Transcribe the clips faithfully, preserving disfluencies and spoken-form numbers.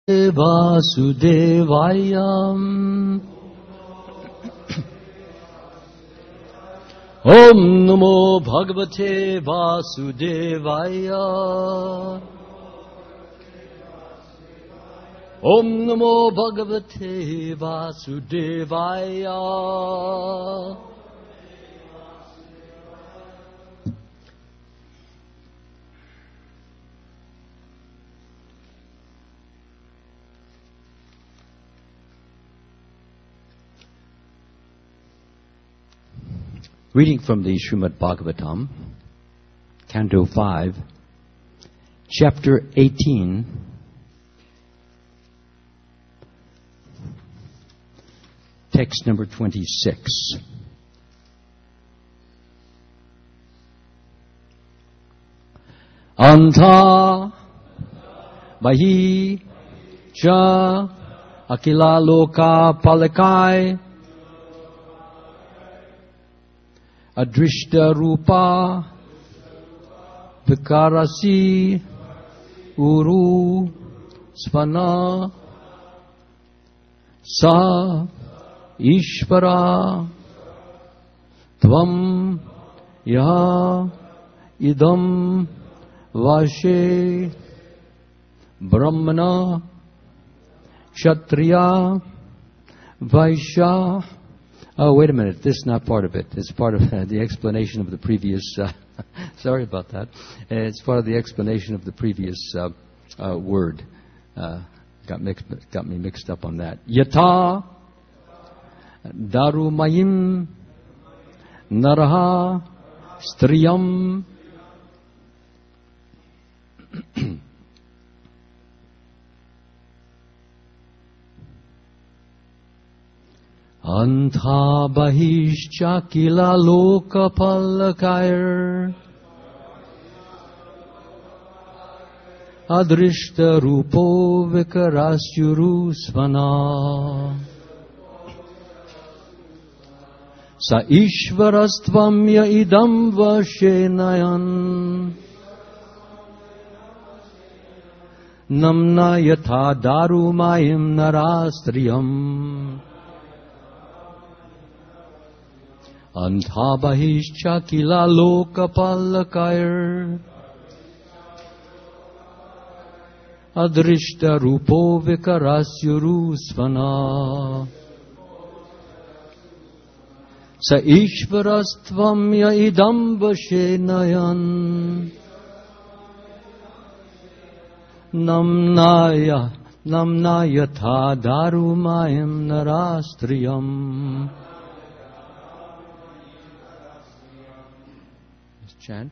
Vasudevaya. Om Namo Bhagavate Vasudevaya. Om Namo Bhagavate Vasudevaya. Reading from the Srimad Bhagavatam, Canto five, Chapter eighteen, Text number twenty-six. Anta Bahi Cha Akila Loka Palakai Adrishta Rupa Vikarasi Uru Svana Sa Ishvara Tvam Yaha Idam Vashe Brahmana Kshatriya Vaishya. Oh, wait a minute. This is not part of it. It's part of uh, the explanation of the previous... Uh, sorry about that. Uh, it's part of the explanation of the previous uh, uh, word. Uh, got, mixed, got me mixed up on that. Yata Darumayim Naraha Striyam Anta Bahishcha Kila Loka Palakair Adrishta Rupo Vikarasyuru Svana Sa Ishvarastvam Ya Idam Vashenayan Namna Yatha Darumayim Narastriyam Anta Bahishcha Kila Loka Palakair Adrishta Rupo Vikarasyuru Svana Sa Ishvarastvam Ya Idam Vashenayan Namnaya Namna Yatha Darumayim Narastriyam. Chant.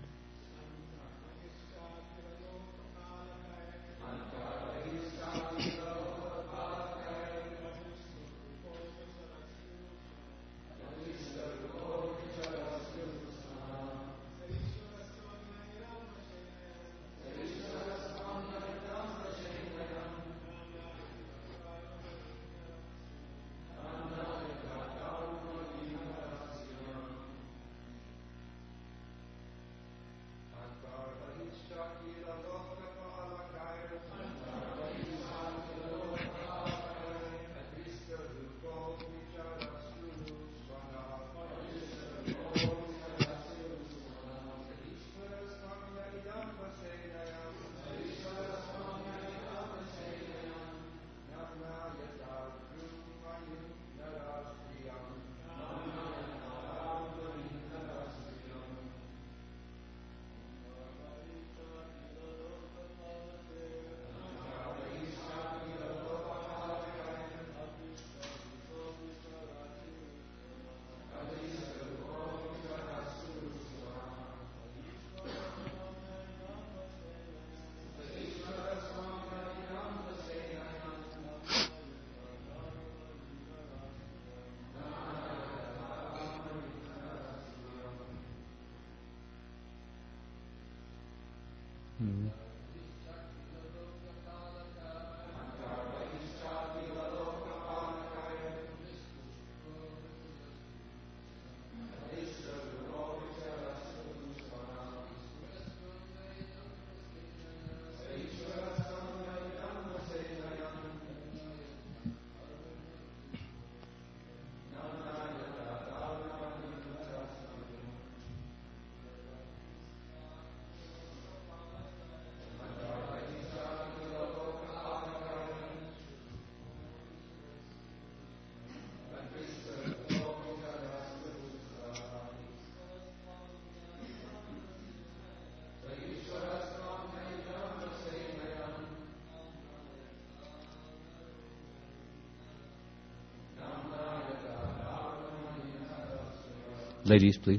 Ladies, please.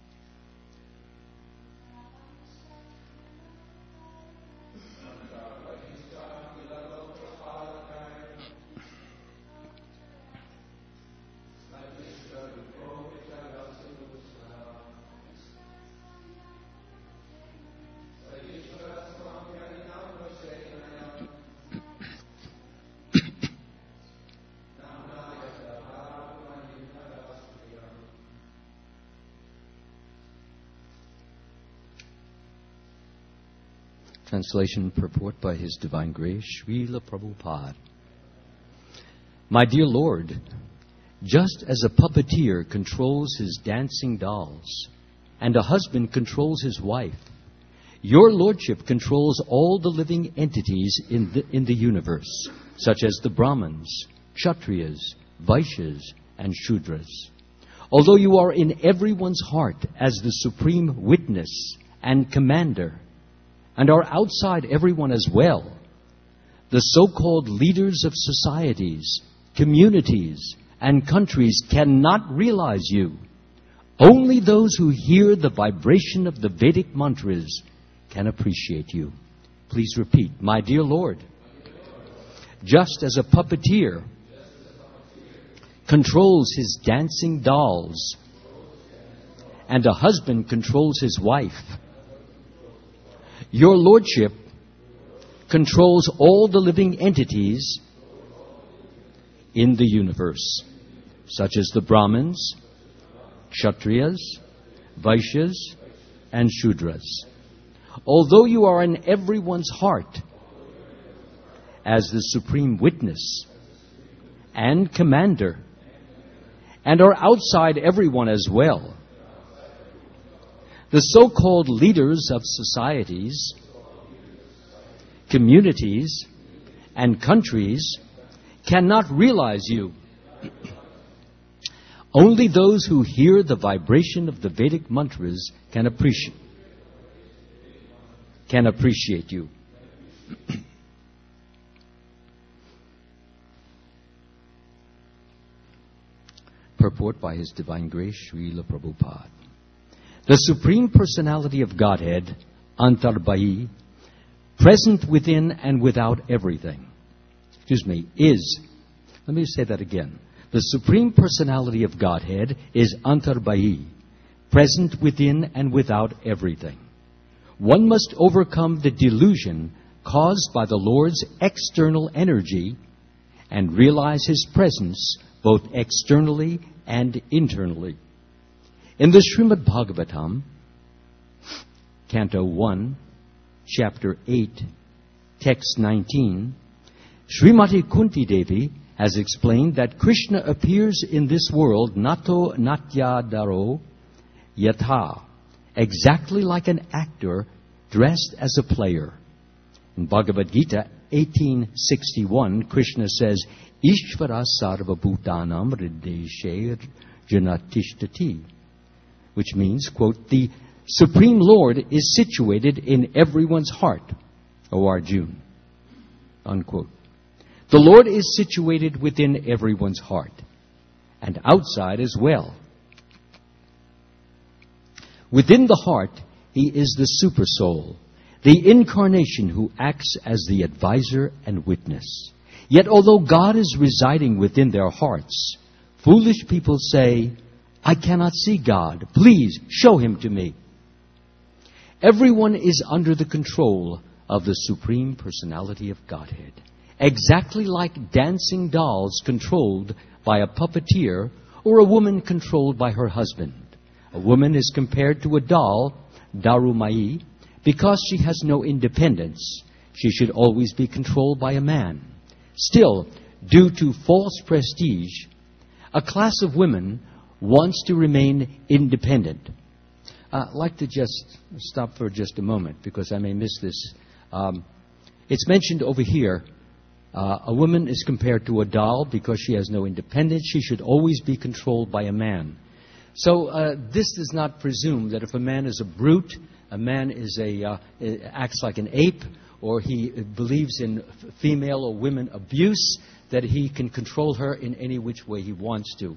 Translation purport by His Divine Grace, Srila Prabhupada. My dear Lord, just as a puppeteer controls his dancing dolls and a husband controls his wife, your Lordship controls all the living entities in the, in the universe, such as the Brahmins, Kshatriyas, Vaishyas, and Shudras. Although you are in everyone's heart as the supreme witness and commander, and are outside everyone as well, the so-called leaders of societies, communities, and countries cannot realize you. Only those who hear the vibration of the Vedic mantras can appreciate you. Please repeat. My dear Lord, just as a puppeteer controls his dancing dolls and a husband controls his wife, your Lordship controls all the living entities in the universe, such as the Brahmins, Kshatriyas, Vaishyas, and Shudras. Although you are in everyone's heart as the supreme witness and commander, and are outside everyone as well, the so-called leaders of societies, communities, and countries cannot realize you. Only those who hear the vibration of the Vedic mantras can appreciate can appreciate you. Purport by His Divine Grace, Srila Prabhupada. The Supreme Personality of Godhead, Antarbhayi, present within and without everything, excuse me, is, let me say that again. The Supreme Personality of Godhead is Antarbhayi, present within and without everything. One must overcome the delusion caused by the Lord's external energy and realize His presence both externally and internally. In the Srimad Bhagavatam, Canto one, Chapter eight, Text nineteen, Srimati Kunti Devi has explained that Krishna appears in this world nato natyadaro yatha, exactly like an actor dressed as a player. In Bhagavad Gita eighteen sixty-one, Krishna says, Ishvara sarva bhutanam hrideshe janatishtati, which means, quote, the Supreme Lord is situated in everyone's heart, O Arjuna, unquote. The Lord is situated within everyone's heart and outside as well. Within the heart, He is the super soul, the incarnation who acts as the advisor and witness. Yet although God is residing within their hearts, foolish people say, I cannot see God. Please show Him to me. Everyone is under the control of the Supreme Personality of Godhead, exactly like dancing dolls controlled by a puppeteer or a woman controlled by her husband. A woman is compared to a doll, Darumayi, because she has no independence. She should always be controlled by a man. Still, due to false prestige, a class of women wants to remain independent. Uh, I'd like to just stop for just a moment because I may miss this. Um, it's mentioned over here, uh, a woman is compared to a doll because she has no independence. She should always be controlled by a man. So uh, this does not presume that if a man is a brute, a man is a uh, acts like an ape, or he believes in female or women abuse, that he can control her in any which way he wants to.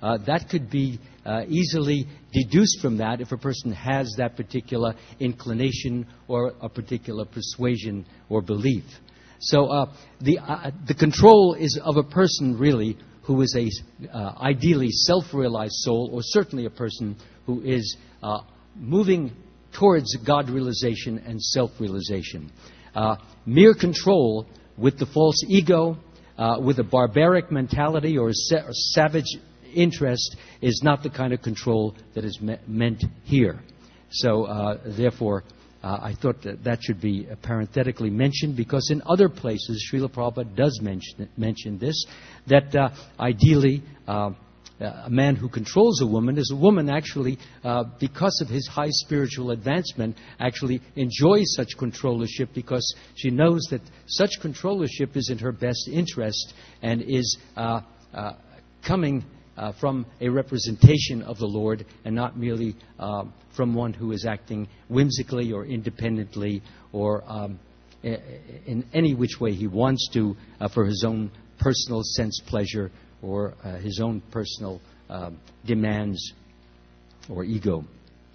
uh, that could be uh, easily deduced from that if a person has that particular inclination or a particular persuasion or belief. So uh, the, uh, the control is of a person, really, who is a uh, ideally self-realized soul, or certainly a person who is uh, moving towards God realization and self-realization. Uh, mere control with the false ego, uh, with a barbaric mentality or a, sa- or savage interest is not the kind of control that is me- meant here. So, uh, therefore, uh, I thought that that should be parenthetically mentioned, because in other places, Srila Prabhupada does mention, mention this, that uh, ideally uh, a man who controls a woman is a woman actually, uh, because of his high spiritual advancement, actually enjoys such controllership, because she knows that such controllership is in her best interest and is uh, uh, coming uh, from a representation of the Lord, and not merely uh, from one who is acting whimsically or independently or um, in any which way he wants to uh, for his own personal sense pleasure or uh, his own personal um, demands or ego.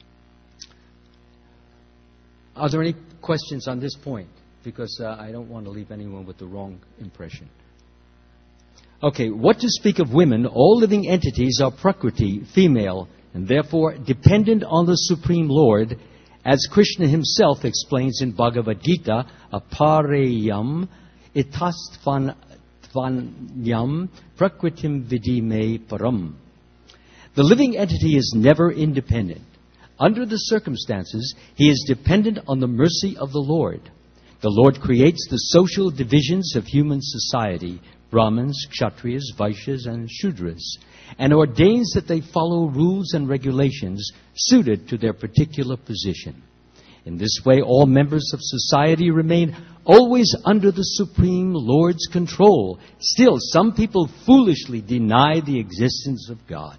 Are there any questions on this point? Because uh, I don't want to leave anyone with the wrong impression. Okay, what to speak of women? All living entities are prakriti, female, and therefore dependent on the Supreme Lord, as Krishna himself explains in Bhagavad Gita, apareyam itastvan Tvanyam prakritim vidime param. The living entity is never independent. Under the circumstances, he is dependent on the mercy of the Lord. The Lord creates the social divisions of human society, Brahmins, Kshatriyas, Vaishyas, and Shudras, and ordains that they follow rules and regulations suited to their particular position. In this way, all members of society remain always under the Supreme Lord's control. Still, some people foolishly deny the existence of God.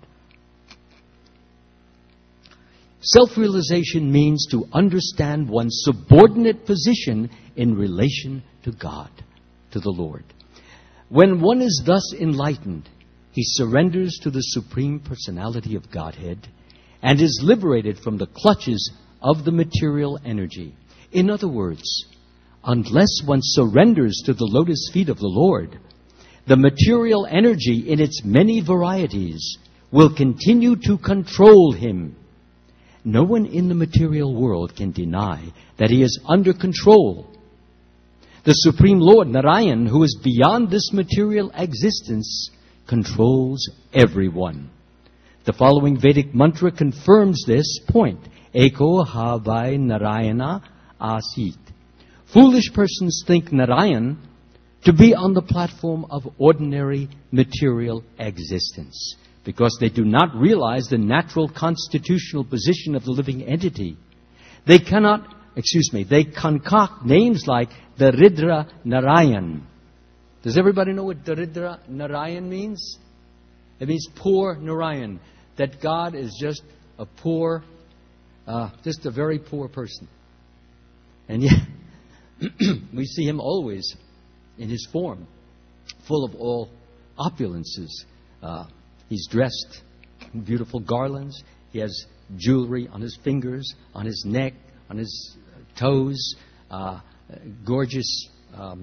Self-realization means to understand one's subordinate position in relation to God, to the Lord. When one is thus enlightened, he surrenders to the Supreme Personality of Godhead and is liberated from the clutches of the material energy. In other words, unless one surrenders to the lotus feet of the Lord, the material energy in its many varieties will continue to control him. No one in the material world can deny that he is under control. The Supreme Lord, Narayan, who is beyond this material existence, controls everyone. The following Vedic mantra confirms this point. Eko havai Narayana asit. Foolish persons think Narayan to be on the platform of ordinary material existence, because they do not realize the natural constitutional position of the living entity. They cannot, excuse me, they concoct names like Daridra Narayan. Does everybody know what Daridra Narayan means? It means poor Narayan. That God is just a poor, uh, just a very poor person. And yet, we see him always in his form, full of all opulences. Uh, he's dressed in beautiful garlands. He has jewelry on his fingers, on his neck, on his toes, uh, gorgeous um,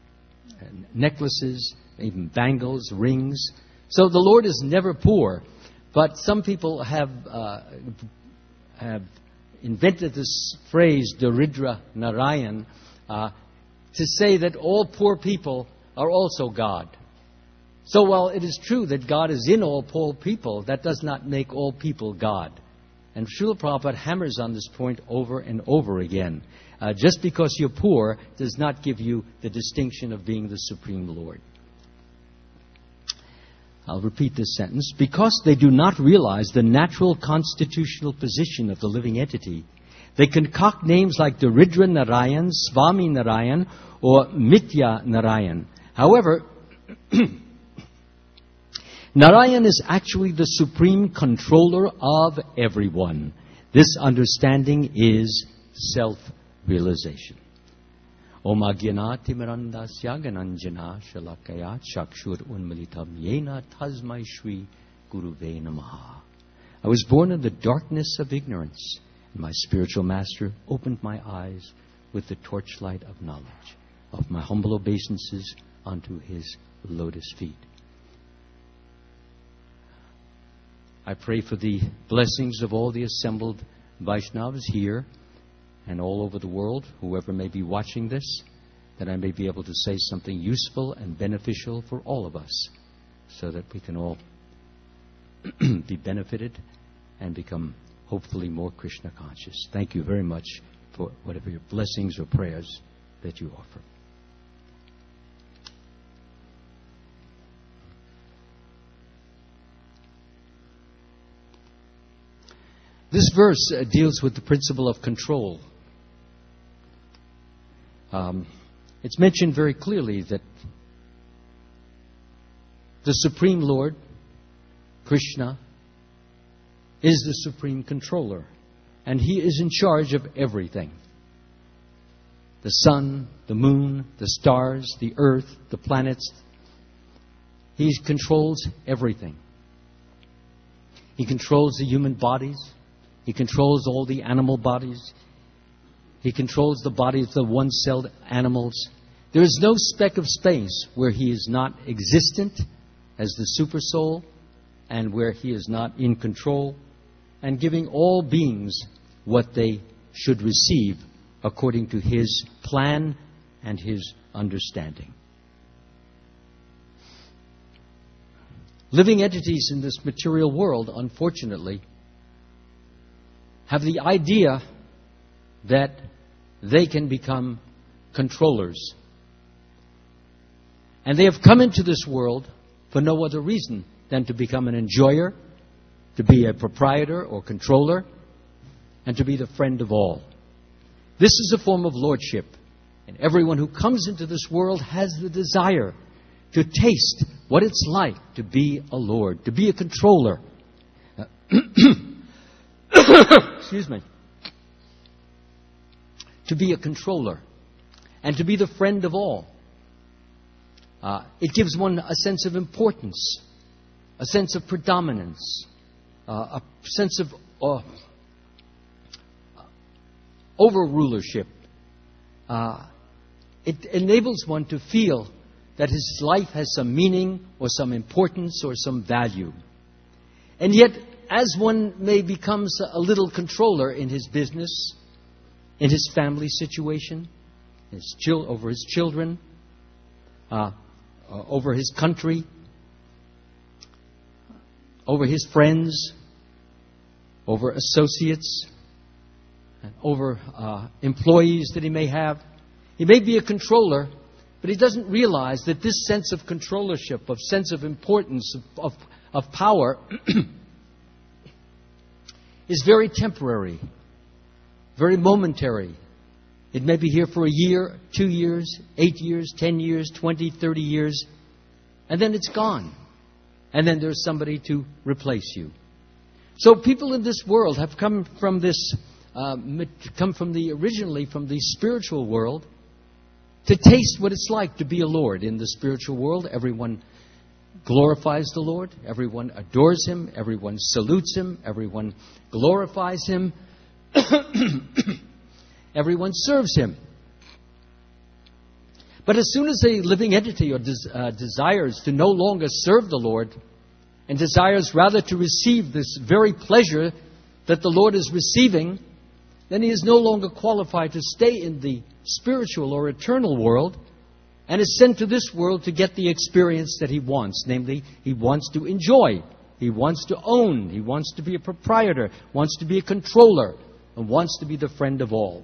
necklaces, even bangles, rings. So the Lord is never poor. But some people have uh, have invented this phrase, Daridra Narayan, uh, to say that all poor people are also God. So while it is true that God is in all poor people, that does not make all people God. And Srila Prabhupada hammers on this point over and over again. Uh, just because you're poor does not give you the distinction of being the Supreme Lord. I'll repeat this sentence. Because they do not realize the natural constitutional position of the living entity, they concoct names like Daridra Narayan, Swami Narayan, or Mithya Narayan. However, Narayan is actually the supreme controller of everyone. This understanding is self-realization. Om Agyanati Mirandasya Gananjana Shalakaya Chakshur Unmalitam Yena Tasmai Shri Guruve Namaha. I was born in the darkness of ignorance, and my spiritual master opened my eyes with the torchlight of knowledge of my humble obeisances unto his lotus feet. I pray for the blessings of all the assembled Vaishnavas here and all over the world, whoever may be watching this, that I may be able to say something useful and beneficial for all of us, so that we can all be benefited and become hopefully more Krishna conscious. Thank you very much for whatever your blessings or prayers that you offer. This verse uh, deals with the principle of control. Um, it's mentioned very clearly that the Supreme Lord, Krishna, is the supreme controller, and He is in charge of everything. The sun, the moon, the stars, the earth, the planets. He controls everything. He controls the human bodies. He controls all the animal bodies. He controls the bodies of the one-celled animals. There is no speck of space where He is not existent as the super soul, and where He is not in control and giving all beings what they should receive according to His plan and His understanding. Living entities in this material world, unfortunately, have the idea that they can become controllers. And they have come into this world for no other reason than to become an enjoyer, to be a proprietor or controller, and to be the friend of all. This is a form of lordship. And everyone who comes into this world has the desire to taste what it's like to be a lord, to be a controller. Excuse me. To be a controller and to be the friend of all. Uh, it gives one a sense of importance, a sense of predominance, uh, a sense of uh, over-rulership. Uh, it enables one to feel that his life has some meaning or some importance or some value. And yet, as one may become a little controller in his business, in his family situation, his chil- over his children, uh, uh, over his country, over his friends, over associates, and over uh, employees that he may have. He may be a controller, but he doesn't realize that this sense of controllership, of sense of importance, of, of, of power, is very temporary, very momentary. It may be here for a year, two years, eight years, ten years, twenty, thirty years, and then it's gone. And then there's somebody to replace you. So people in this world have come from this, uh, come from the originally from the spiritual world to taste what it's like to be a lord. In the spiritual world, everyone glorifies the Lord, everyone adores Him, everyone salutes Him, everyone glorifies Him, everyone serves Him. But as soon as a living entity or des- uh, desires to no longer serve the Lord and desires rather to receive this very pleasure that the Lord is receiving, then he is no longer qualified to stay in the spiritual or eternal world and is sent to this world to get the experience that he wants. Namely, he wants to enjoy. He wants to own. He wants to be a proprietor, wants to be a controller, and wants to be the friend of all.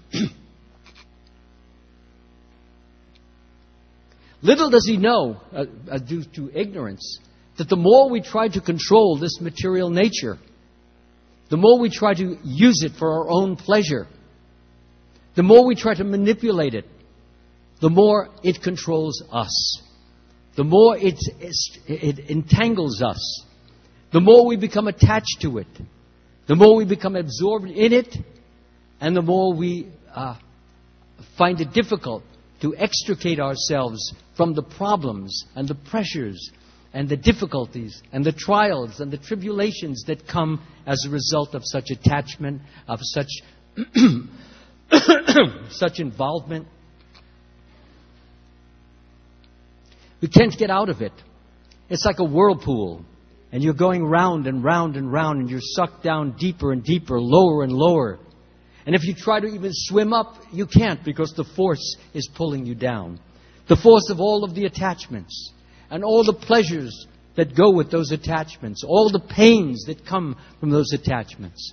Little does he know, uh, uh, due to ignorance, that the more we try to control this material nature, the more we try to use it for our own pleasure, the more we try to manipulate it, the more it controls us. The more it, it entangles us. The more we become attached to it. The more we become absorbed in it. And the more we uh, find it difficult to extricate ourselves from the problems and the pressures and the difficulties and the trials and the tribulations that come as a result of such attachment, of such such involvement. We can't get out of it. It's like a whirlpool, and you're going round and round and round, and you're sucked down deeper and deeper, lower and lower. And if you try to even swim up, you can't, because the force is pulling you down. The force of all of the attachments and all the pleasures that go with those attachments, all the pains that come from those attachments.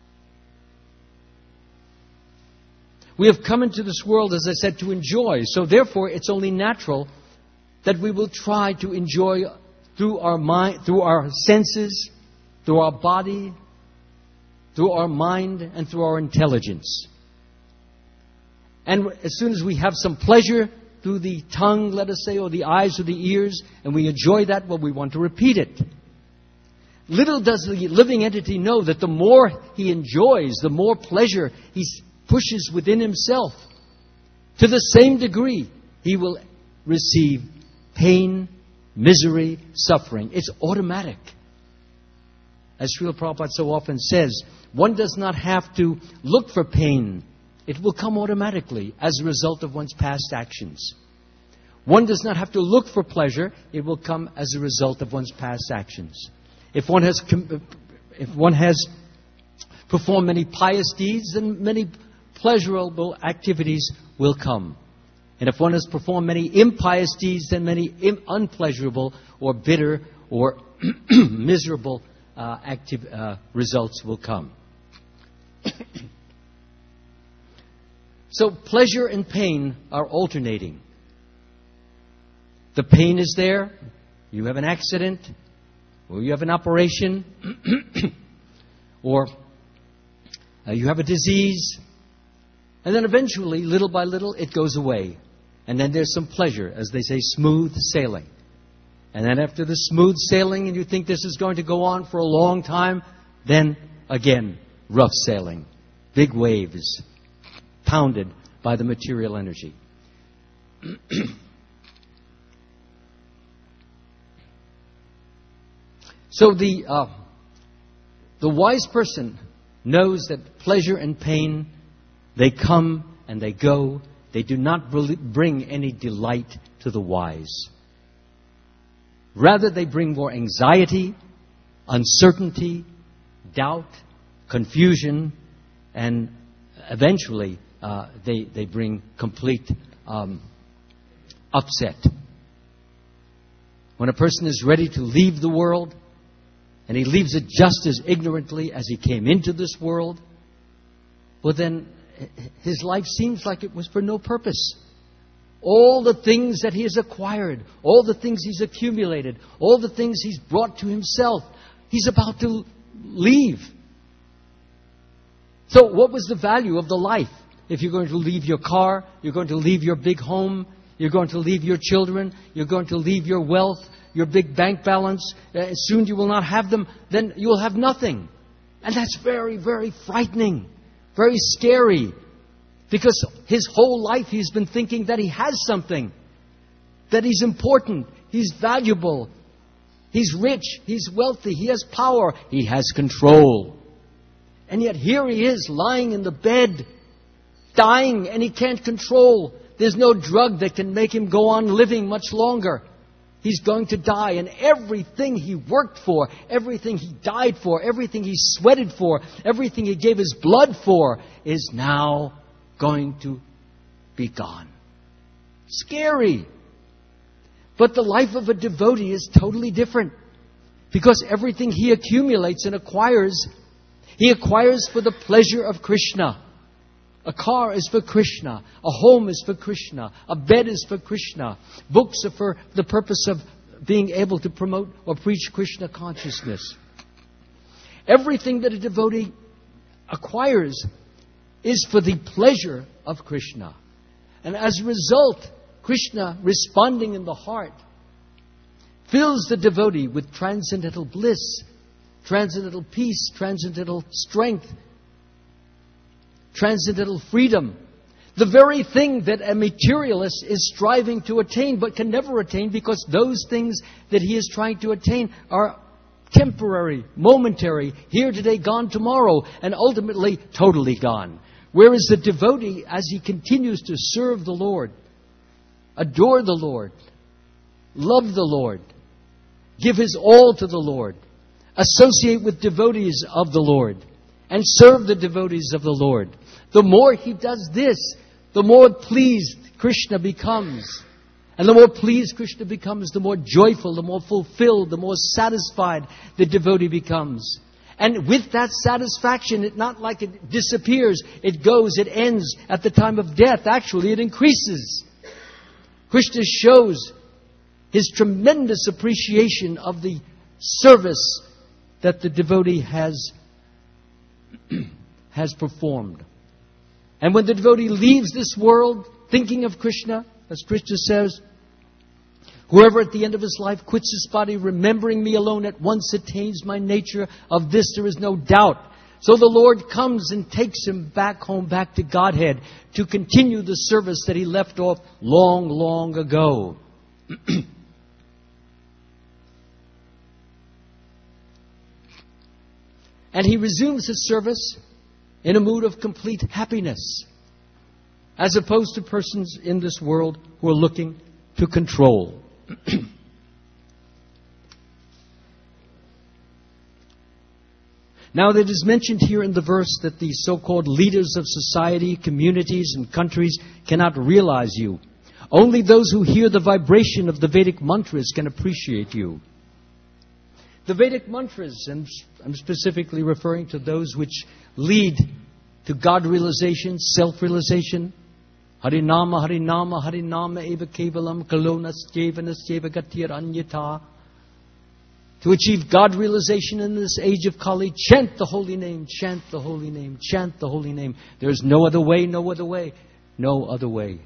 We have come into this world, as I said, to enjoy. So therefore, it's only natural that we will try to enjoy through our mind, through our senses, through our body, through our mind, and through our intelligence. And as soon as we have some pleasure through the tongue, let us say, or the eyes or the ears, and we enjoy that, well, we want to repeat it. Little does the living entity know that the more he enjoys, the more pleasure he pushes within himself. To the same degree, he will receive pain, misery, suffering. It's automatic. As Srila Prabhupada so often says, one does not have to look for pain. It will come automatically as a result of one's past actions. One does not have to look for pleasure. It will come as a result of one's past actions. If one has, if one has performed many pious deeds, then many pleasurable activities will come. And if one has performed many impious deeds, then many unpleasurable or bitter or miserable uh, active, uh, results will come. So pleasure and pain are alternating. The pain is there. You have an accident, or you have an operation, or uh, you have a disease. And then eventually, little by little, it goes away. And then there's some pleasure, as they say, smooth sailing. And then after the smooth sailing, and you think this is going to go on for a long time, then again, rough sailing. Big waves, pounded by the material energy. So the uh, the wise person knows that pleasure and pain, they come and they go. They do not bring any delight to the wise. Rather, they bring more anxiety, uncertainty, doubt, confusion, and eventually uh, they, they bring complete um, upset. When a person is ready to leave the world, and he leaves it just as ignorantly as he came into this world, well then his life seems like it was for no purpose. All the things that he has acquired, all the things he's accumulated, all the things he's brought to himself, he's about to leave. So what was the value of the life? If you're going to leave your car, you're going to leave your big home, you're going to leave your children, you're going to leave your wealth, your big bank balance, uh, soon you will not have them, then you will have nothing. And that's very, very frightening, very scary. Because his whole life he's been thinking that he has something, that he's important, he's valuable, he's rich, he's wealthy, he has power, he has control. And yet here he is lying in the bed, dying, and he can't control. There's no drug that can make him go on living much longer. He's going to die, and everything he worked for, everything he died for, everything he sweated for, everything he gave his blood for is now going to be gone. Scary. But the life of a devotee is totally different. Because everything he accumulates and acquires, he acquires for the pleasure of Krishna. A car is for Krishna. A home is for Krishna. A bed is for Krishna. Books are for the purpose of being able to promote or preach Krishna consciousness. Everything that a devotee acquires is for the pleasure of Krishna. And as a result, Krishna, responding in the heart, fills the devotee with transcendental bliss, transcendental peace, transcendental strength, transcendental freedom. The very thing that a materialist is striving to attain but can never attain, because those things that he is trying to attain are temporary, momentary, here today, gone tomorrow, and ultimately totally gone. Whereas the devotee, as he continues to serve the Lord, adore the Lord, love the Lord, give his all to the Lord, associate with devotees of the Lord, and serve the devotees of the Lord, the more he does this, the more pleased Krishna becomes. And the more pleased Krishna becomes, the more joyful, the more fulfilled, the more satisfied the devotee becomes. And with that satisfaction, it's not like it disappears, it goes, it ends at the time of death. Actually, it increases. Krishna shows his tremendous appreciation of the service that the devotee has, has performed. And when the devotee leaves this world thinking of Krishna, as Krishna says, whoever at the end of his life quits his body, remembering me alone, at once attains my nature. Of this there is no doubt. So the Lord comes and takes him back home, back to Godhead, to continue the service that he left off long, long ago. And he resumes his service in a mood of complete happiness, as opposed to persons in this world who are looking to control. Now, it is mentioned here in the verse that the so-called leaders of society, communities, and countries cannot realize you. Only those who hear the vibration of the Vedic mantras can appreciate you. The Vedic mantras, and I'm specifically referring to those which lead to God realization, self-realization. Harinama, Harinama, Harinama eva kevalam kalonas jevanas jevagatir anyata. To achieve God realization in this age of Kali, chant the holy name, chant the holy name, chant the holy name. There is no other way, no other way, no other way.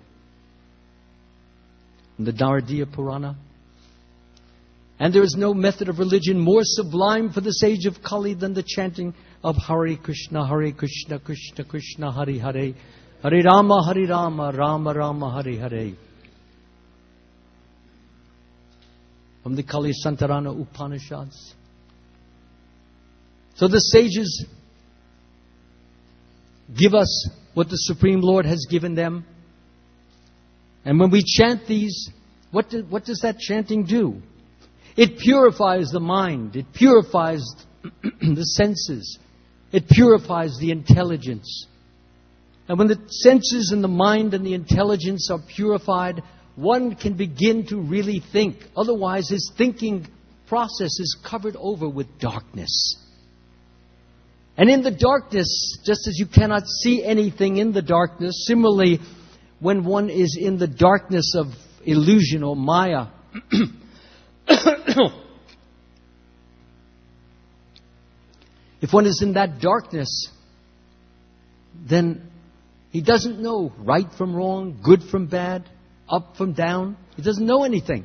In the Naradiya Purana. And there is no method of religion more sublime for this age of Kali than the chanting of Hare Krishna, Hare Krishna, Krishna Krishna, Hare Hare, Hare Rama, Hare Rama, Rama Rama, Hare Hare. From the Kali Santarana Upanishads. So the sages give us what the Supreme Lord has given them. And when we chant these, what, do, what does that chanting do? It purifies the mind. It purifies the senses. It purifies the intelligence. And when the senses and the mind and the intelligence are purified, one can begin to really think. Otherwise, his thinking process is covered over with darkness. And in the darkness, just as you cannot see anything in the darkness, similarly, when one is in the darkness of illusion or maya, if one is in that darkness, then he doesn't know right from wrong, good from bad, up from down. He doesn't know anything.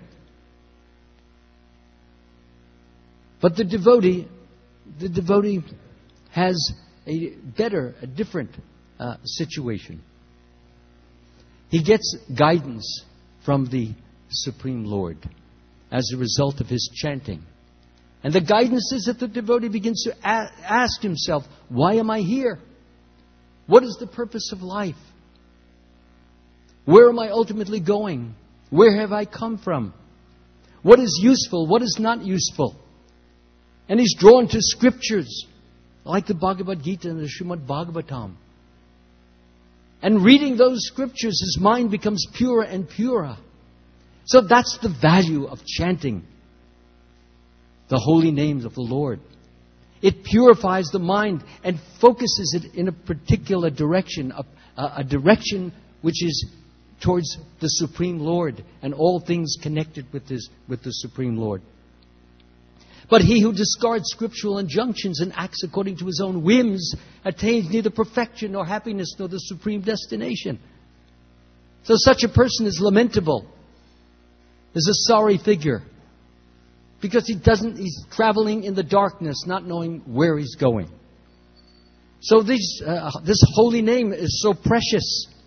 But the devotee, the devotee has a better, a different uh, situation. He gets guidance from the Supreme Lord as a result of his chanting. And the guidance is that the devotee begins to a- ask himself, why am I here? What is the purpose of life? Where am I ultimately going? Where have I come from? What is useful? What is not useful? And he's drawn to scriptures like the Bhagavad Gita and the Srimad Bhagavatam. And reading those scriptures, his mind becomes purer and purer. So that's the value of chanting the holy names of the Lord. It purifies the mind and focuses it in a particular direction, a, a direction which is towards the Supreme Lord and all things connected with his, with the Supreme Lord. But he who discards scriptural injunctions and acts according to his own whims attains neither perfection nor happiness nor the supreme destination. So such a person is lamentable, is a sorry figure, because he doesn't, he's traveling in the darkness, not knowing where he's going. So these, uh, this holy name is so precious.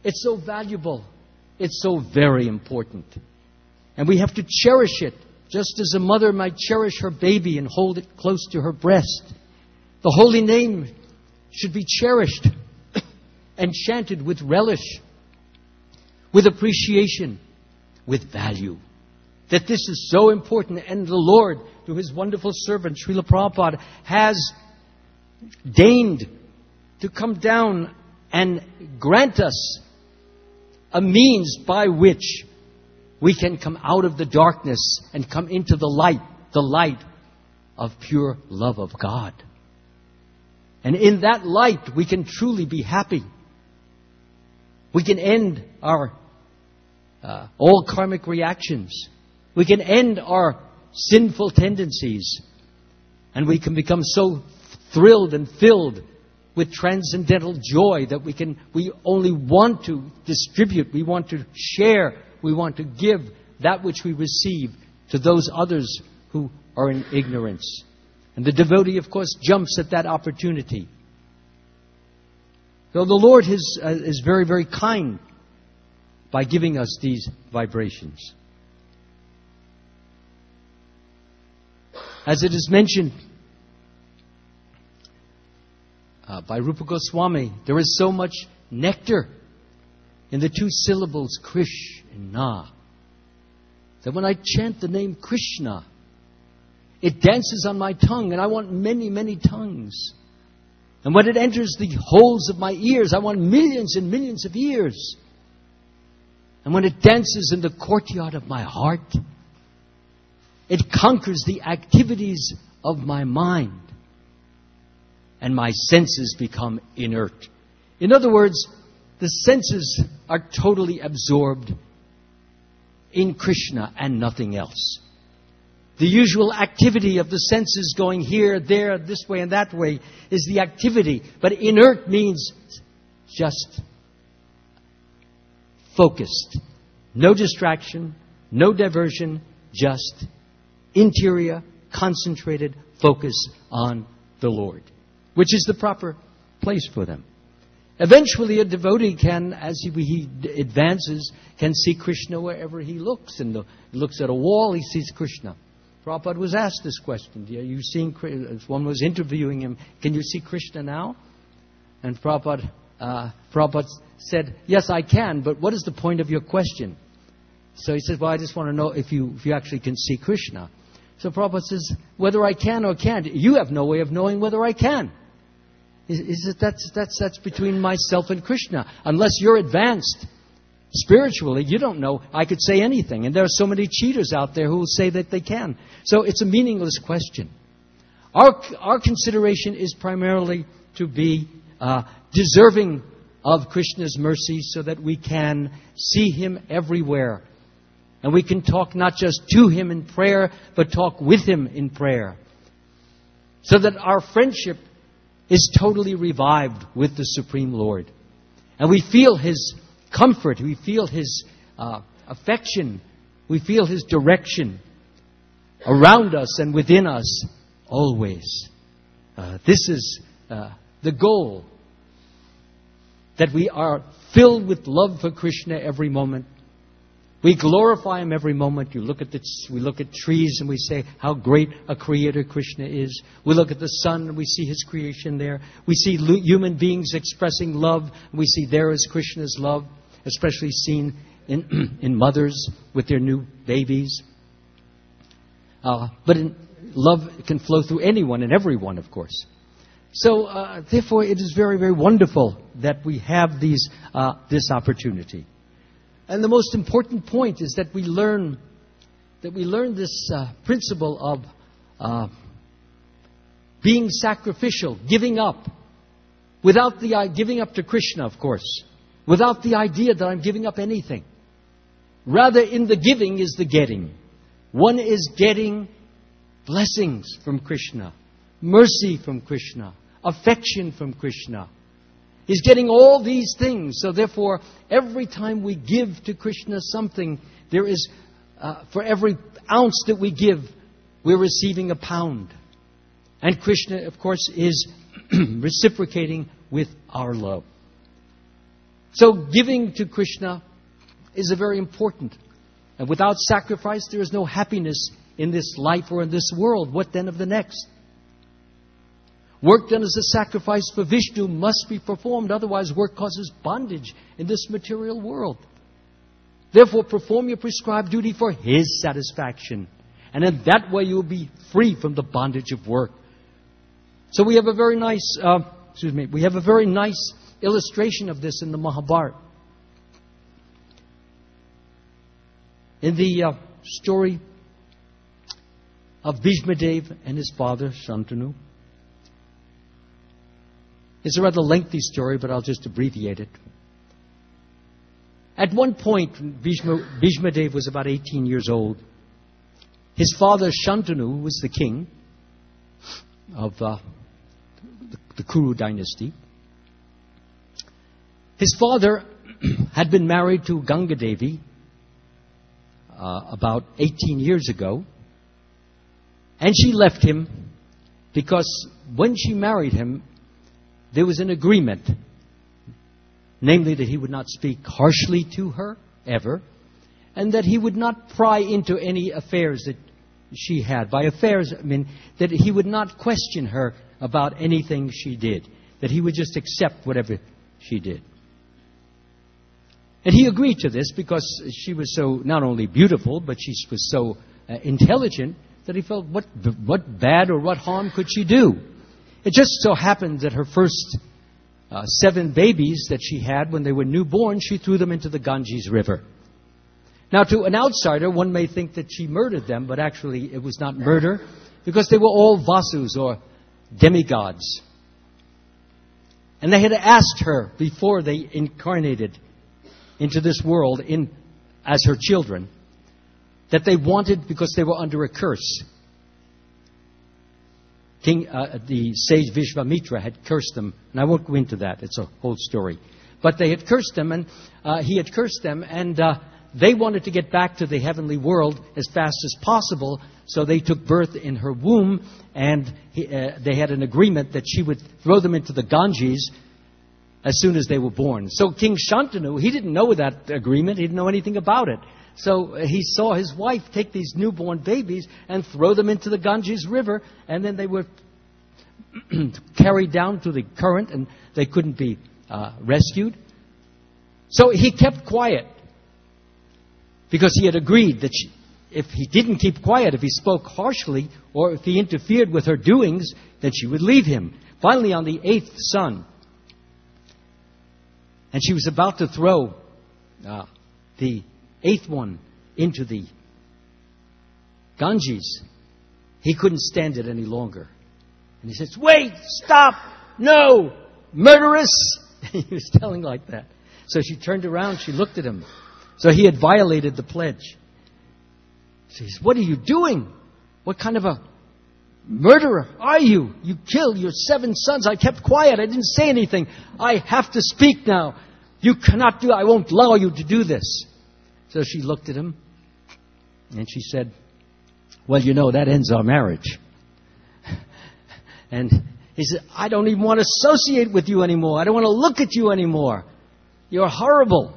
It's so valuable. It's so very important. And we have to cherish it, just as a mother might cherish her baby and hold it close to her breast. The holy name should be cherished and chanted with relish, with appreciation, with value. That this is so important. And the Lord, through His wonderful servant, Srila Prabhupada, has deigned to come down and grant us a means by which we can come out of the darkness and come into the light, the light of pure love of God. And in that light, we can truly be happy. We can end our uh, all karmic reactions. We can end our sinful tendencies. And we can become so thrilled and filled with transcendental joy that we can we only want to distribute, we want to share, we want to give that which we receive to those others who are in ignorance. And the devotee, of course, jumps at that opportunity. So the Lord is, uh, is very, very kind by giving us these vibrations. As it is mentioned uh, by Rupa Goswami, there is so much nectar in the two syllables Krish and Na, that when I chant the name Krishna, it dances on my tongue, and I want many, many tongues. And when it enters the holes of my ears, I want millions and millions of ears. And when it dances in the courtyard of my heart, it conquers the activities of my mind. And my senses become inert. In other words, the senses are totally absorbed in Krishna and nothing else. The usual activity of the senses going here, there, this way and that way is the activity. But inert means just focused. No distraction, no diversion, just interior, concentrated focus on the Lord, which is the proper place for them. Eventually, a devotee can, as he, he advances, can see Krishna wherever he looks. And the, he looks at a wall, he sees Krishna. Prabhupada was asked this question. Are you seeing, as one was interviewing him, can you see Krishna now? And Prabhupada, uh, Prabhupada said, yes, I can, but what is the point of your question? So he said, well, I just want to know if you, if you actually can see Krishna. So Prabhupada says, whether I can or can't, you have no way of knowing whether I can. Is, is it, that's, that's, that's between myself and Krishna. Unless you're advanced spiritually, you don't know. I could say anything. And there are so many cheaters out there who will say that they can. So it's a meaningless question. Our, our consideration is primarily to be uh, deserving of Krishna's mercy so that we can see Him everywhere. And we can talk not just to Him in prayer, but talk with Him in prayer. So that our friendship is totally revived with the Supreme Lord. And we feel His comfort, we feel His uh, affection, we feel His direction around us and within us always. Uh, this is uh, the goal. That we are filled with love for Krishna every moment. We glorify Him every moment. You look at the, we look at trees and we say how great a creator Krishna is. We look at the sun and we see His creation there. We see human beings expressing love and we see there is Krishna's love, especially seen in, in mothers with their new babies. Uh, but in, love can flow through anyone and everyone, of course. So, uh, therefore, it is very, very wonderful that we have these uh, this opportunity. And the most important point is that we learn that we learn this uh, principle of uh, being sacrificial, giving up, without the uh, giving up to Krishna, of course, without the idea that I'm giving up anything. Rather, in the giving is the getting. One is getting blessings from Krishna, mercy from Krishna, affection from Krishna. He's getting all these things. So therefore, every time we give to Krishna something, there is, uh, for every ounce that we give, we're receiving a pound. And Krishna, of course, is reciprocating with our love. So giving to Krishna is a very important. And without sacrifice, there is no happiness in this life or in this world. What then of the next? Work done as a sacrifice for Vishnu must be performed. Otherwise, work causes bondage in this material world. Therefore, perform your prescribed duty for His satisfaction. And in that way, you will be free from the bondage of work. So we have a very nice, uh, excuse me, we have a very nice illustration of this in the Mahabharata. In the uh, story of Bhishmadev and his father, Shantanu. It's a rather lengthy story, but I'll just abbreviate it. At one point, Bhishma, Bhishmadev was about eighteen years old. His father, Shantanu, who was the king of uh, the, the Kuru dynasty, his father had been married to Ganga Devi uh, about eighteen years ago. And she left him because when she married him, there was an agreement, namely that he would not speak harshly to her, ever, and that he would not pry into any affairs that she had. By affairs, I mean that he would not question her about anything she did, that he would just accept whatever she did. And he agreed to this because she was so not only beautiful, but she was so uh, intelligent that he felt, what, what bad or what harm could she do? It just so happened that her first uh, seven babies that she had when they were newborn, she threw them into the Ganges River. Now, to an outsider, one may think that she murdered them, but actually it was not murder, because they were all Vasus, or demigods. And they had asked her, before they incarnated into this world in as her children, that they wanted, because they were under a curse. King, uh, the sage Vishvamitra had cursed them, and I won't go into that, it's a whole story. But they had cursed them, and uh, he had cursed them, and uh, they wanted to get back to the heavenly world as fast as possible, so they took birth in her womb, and he, uh, they had an agreement that she would throw them into the Ganges as soon as they were born. So King Shantanu, he didn't know that agreement, he didn't know anything about it. So he saw his wife take these newborn babies and throw them into the Ganges River, and then they were carried down to the current, and they couldn't be uh, rescued. So he kept quiet, because he had agreed that she, if he didn't keep quiet, if he spoke harshly, or if he interfered with her doings, that she would leave him. Finally, on the eighth son, and she was about to throw uh, the eighth one into the Ganges, he couldn't stand it any longer. And he says, "Wait, stop, no, murderess!" He was telling like that. So she turned around, she looked at him. So he had violated the pledge. She says, "What are you doing? What kind of a murderer are you? You killed your seven sons. I kept quiet. I didn't say anything. I have to speak now. You cannot do, I won't allow you to do this." So she looked at him and she said, "Well, you know, that ends our marriage." And he said, "I don't even want to associate with you anymore. I don't want to look at you anymore. You're horrible."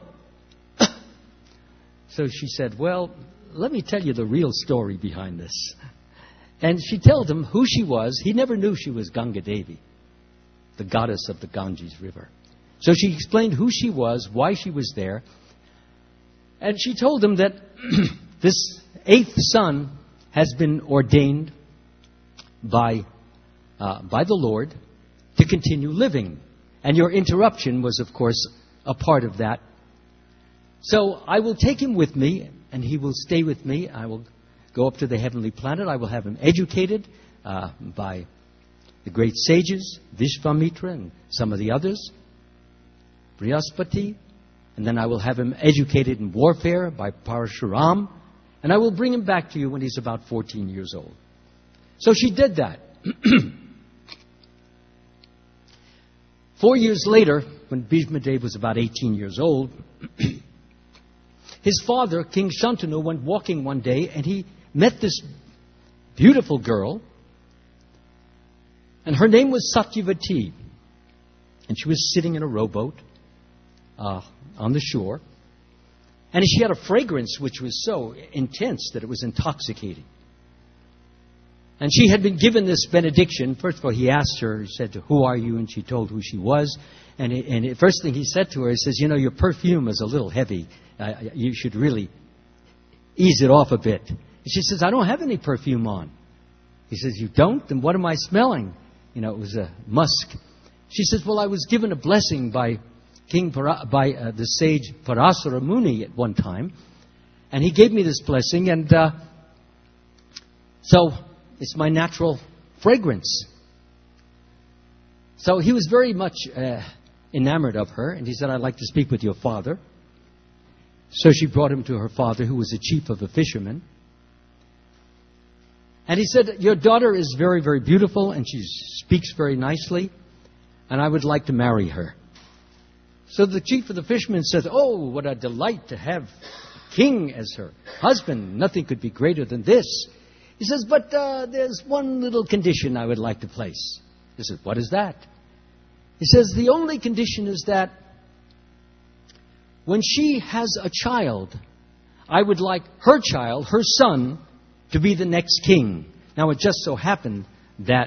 So she said, "Well, let me tell you the real story behind this." And she told him who she was. He never knew she was Ganga Devi, the goddess of the Ganges River. So she explained who she was, why she was there. And she told him that this eighth son has been ordained by, uh, by the Lord to continue living. And your interruption was, of course, a part of that. So I will take him with me, and he will stay with me. I will go up to the heavenly planet. I will have him educated uh, by the great sages, Vishvamitra and some of the others, Brihaspati. And then I will have him educated in warfare by Parashuram. And I will bring him back to you when he's about fourteen years old. So she did that. Four years later, when Bhishmadev was about eighteen years old, his father, King Shantanu, went walking one day, and he met this beautiful girl. And her name was Satyavati. And she was sitting in a rowboat. uh, on the shore. And she had a fragrance which was so intense that it was intoxicating. And she had been given this benediction. First of all, he asked her, he said, "Who are you?" And she told who she was. And, he, and the first thing he said to her, he says, "You know, your perfume is a little heavy. Uh, you should really ease it off a bit." And she says, "I don't have any perfume on." He says, "You don't? Then what am I smelling?" You know, it was a musk. She says, "Well, I was given a blessing by King Para, by uh, the sage Parasara Muni at one time. And he gave me this blessing. And uh, so it's my natural fragrance." So he was very much uh, enamored of her. And he said, "I'd like to speak with your father." So she brought him to her father, who was the chief of the fishermen. And he said, "Your daughter is very, very beautiful, and she speaks very nicely, and I would like to marry her." So the chief of the fishermen says, "Oh, what a delight to have a king as her husband. Nothing could be greater than this." He says, "But uh, there's one little condition I would like to place." He says, "What is that?" He says, "The only condition is that when she has a child, I would like her child, her son, to be the next king." Now, it just so happened that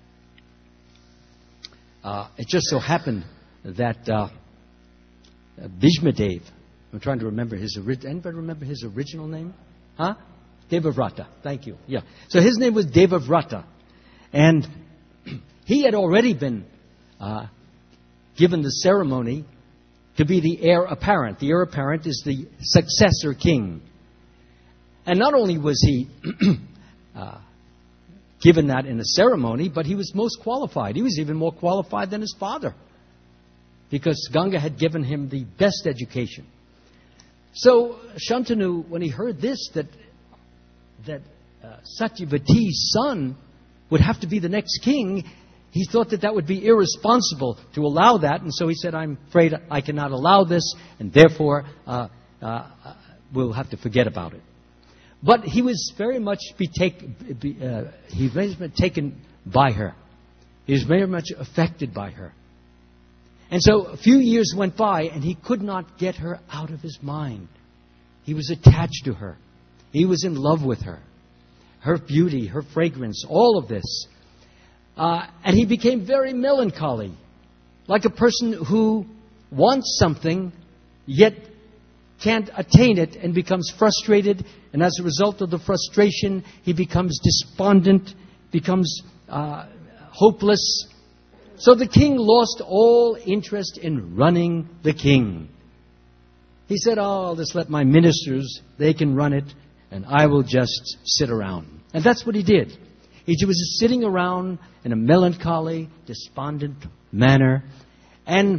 uh, it just so happened that uh, Bhishmadev, I'm trying to remember his original. Anybody remember his original name? Huh? Devavrata. Thank you. Yeah. So his name was Devavrata, and he had already been uh, given the ceremony to be the heir apparent. The heir apparent is the successor king. And not only was he uh, given that in a ceremony, but he was most qualified. He was even more qualified than his father, because Ganga had given him the best education. So Shantanu, when he heard this, that that uh, Satyavati's son would have to be the next king, he thought that that would be irresponsible to allow that. And so he said, "I'm afraid I cannot allow this, and therefore uh, uh, we'll have to forget about it." But he was very much be take, be, uh, he was very much taken by her. He was very much affected by her. And so a few years went by, and he could not get her out of his mind. He was attached to her. He was in love with her. Her beauty, her fragrance, all of this. Uh, and he became very melancholy, like a person who wants something, yet can't attain it, and becomes frustrated. And as a result of the frustration, he becomes despondent, becomes uh, hopeless. So the king lost all interest in running the king. He said, "Oh, I'll just let my ministers, they can run it, and I will just sit around." And that's what he did. He was just sitting around in a melancholy, despondent manner. And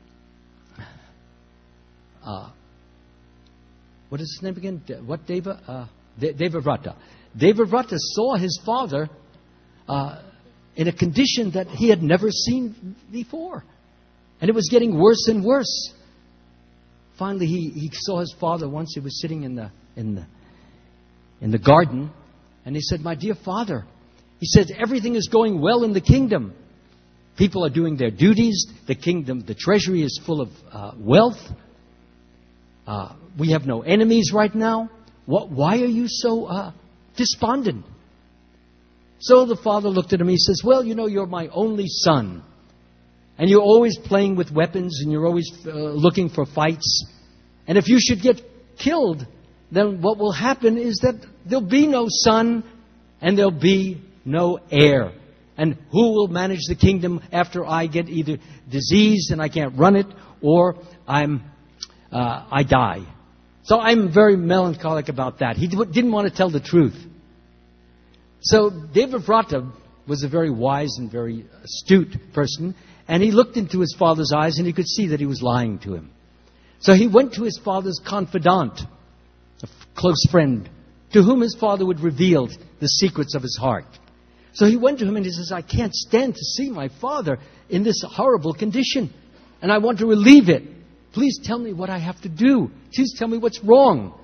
uh, what is his name again? What Deva? Uh, De- Devavrata. Devavrata saw his father uh, in a condition that he had never seen before. And it was getting worse and worse. Finally, he, he saw his father once. He was sitting in the in the in the garden, and he said, "My dear father," he said, "everything is going well in the kingdom. People are doing their duties. The kingdom, the treasury is full of uh, wealth. Uh, we have no enemies right now. What, why are you so uh, despondent?" So the father looked at him. He says, "Well, you know, you're my only son. And you're always playing with weapons, and you're always uh, looking for fights. And if you should get killed, then what will happen is that there'll be no son, and there'll be no heir. And who will manage the kingdom after I get either diseased and I can't run it, or I'm uh, I die?" So I'm very melancholic about that. He didn't want to tell the truth. So Devavrata was a very wise and very astute person. And he looked into his father's eyes, and he could see that he was lying to him. So he went to his father's confidant, a close friend, to whom his father would reveal the secrets of his heart. So he went to him and he says, "I can't stand to see my father in this horrible condition, and I want to relieve it. Please tell me what I have to do. Please tell me what's wrong."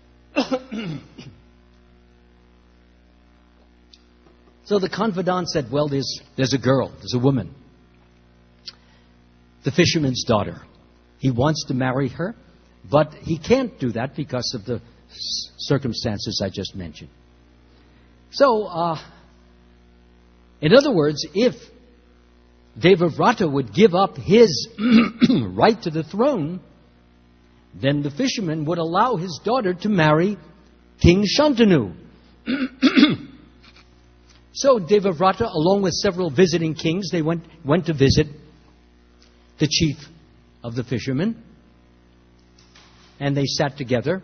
So the confidant said, "Well, there's, there's a girl, there's a woman, the fisherman's daughter. He wants to marry her, but he can't do that because of the circumstances I just mentioned. So, uh, in other words, if Devavrata would give up his right to the throne, then the fisherman would allow his daughter to marry King Shantanu. So Devavrata, along with several visiting kings, they went, went to visit the chief of the fishermen. And they sat together.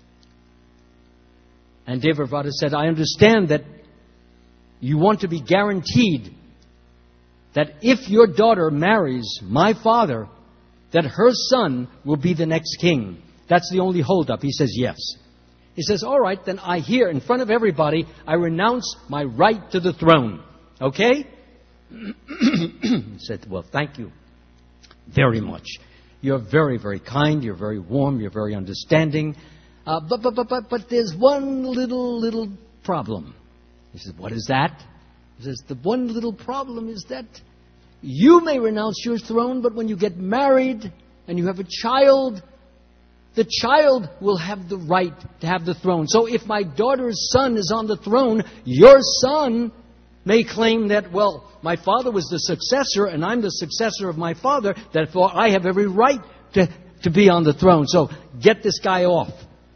And Devavrata said, I understand that you want to be guaranteed that if your daughter marries my father, that her son will be the next king. That's the only holdup. He says, yes. He says, all right, then I here, in front of everybody, I renounce my right to the throne. Okay? He said, well, thank you very much. You're very, very kind. You're very warm. You're very understanding. Uh, but, but, but, but, but there's one little, little problem. He says, what is that? He says, the one little problem is that you may renounce your throne, but when you get married and you have a child, the child will have the right to have the throne. So if my daughter's son is on the throne, your son may claim that, well, my father was the successor and I'm the successor of my father, therefore I have every right to, to be on the throne. So get this guy off.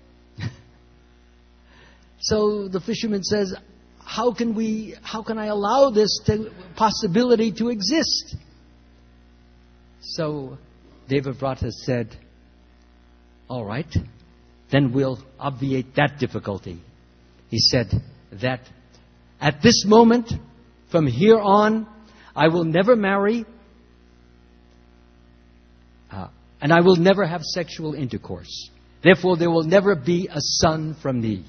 So the fisherman says, how can we, how can I allow this to, possibility to exist? So Devavrata said, all right, then we'll obviate that difficulty. He said that at this moment, from here on, I will never marry, uh, and I will never have sexual intercourse. Therefore, there will never be a son from me.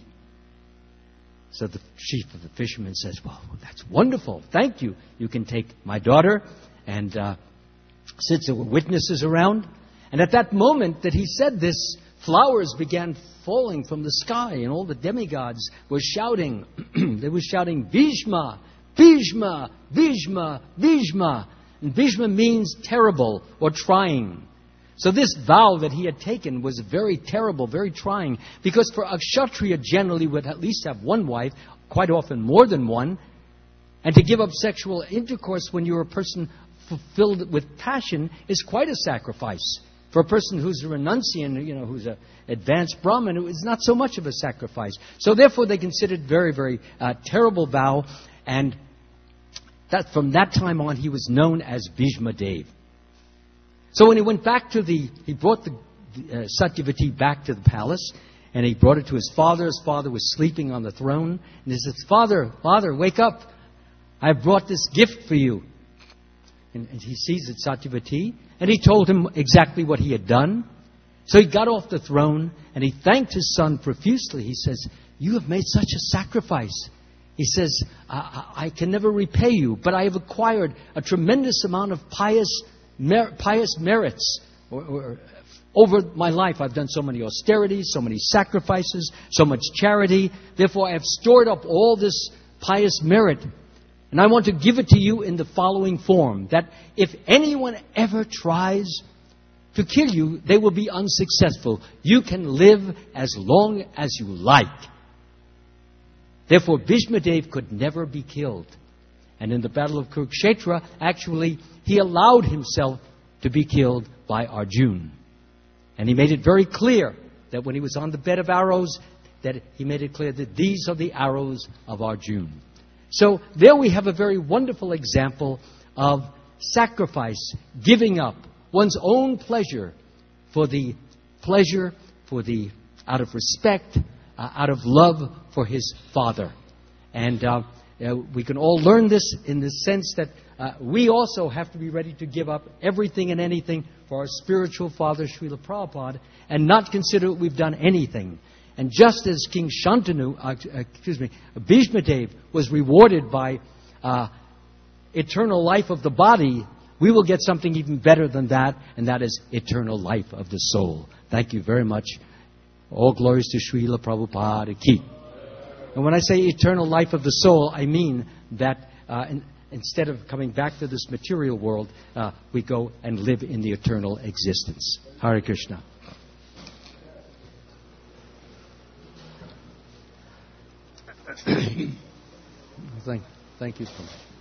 So the chief of the fishermen says, well, that's wonderful. Thank you. You can take my daughter. And uh, since there were witnesses around, and at that moment that he said this, flowers began falling from the sky, and all the demigods were shouting. They were shouting, Bhishma, Bhishma, Bhishma, Bhishma. And Bhishma means terrible or trying. So this vow that he had taken was very terrible, very trying, because for a Kshatriya generally would at least have one wife, quite often more than one, and to give up sexual intercourse when you're a person fulfilled with passion is quite a sacrifice. For a person who's a renunciant, you know, who's an advanced Brahmin, it's not so much of a sacrifice. So therefore they considered very, very uh, terrible vow, and that from that time on he was known as Bhishma Dev. So when he went back to the, he brought the uh, Satyavati back to the palace, and he brought it to his father. His father was sleeping on the throne, and he said, Father, Father, wake up. I brought this gift for you. And, and he sees it, Satyavati, and he told him exactly what he had done. So he got off the throne, and he thanked his son profusely. He says, you have made such a sacrifice. He says, I, I can never repay you, but I have acquired a tremendous amount of pious Mer- pious merits or, or, over my life. I've done so many austerities, so many sacrifices, so much charity. Therefore, I have stored up all this pious merit. And I want to give it to you in the following form, that if anyone ever tries to kill you, they will be unsuccessful. You can live as long as you like. Therefore, Bhishma Dev could never be killed. And in the Battle of Kurukshetra, actually, he allowed himself to be killed by Arjuna. And he made it very clear that when he was on the bed of arrows, that he made it clear that these are the arrows of Arjuna. So there we have a very wonderful example of sacrifice, giving up one's own pleasure for the pleasure, for the out of respect, uh, out of love for his father. And uh, Uh, we can all learn this in the sense that uh, we also have to be ready to give up everything and anything for our spiritual father, Srila Prabhupada, and not consider we've done anything. And just as King Shantanu, uh, excuse me, Bhishma Dev was rewarded by uh, eternal life of the body, we will get something even better than that, and that is eternal life of the soul. Thank you very much. All glories to Srila Prabhupada Ki. And when I say eternal life of the soul, I mean that uh, instead of coming back to this material world, uh, we go and live in the eternal existence. Hare Krishna. Thank, thank you so much.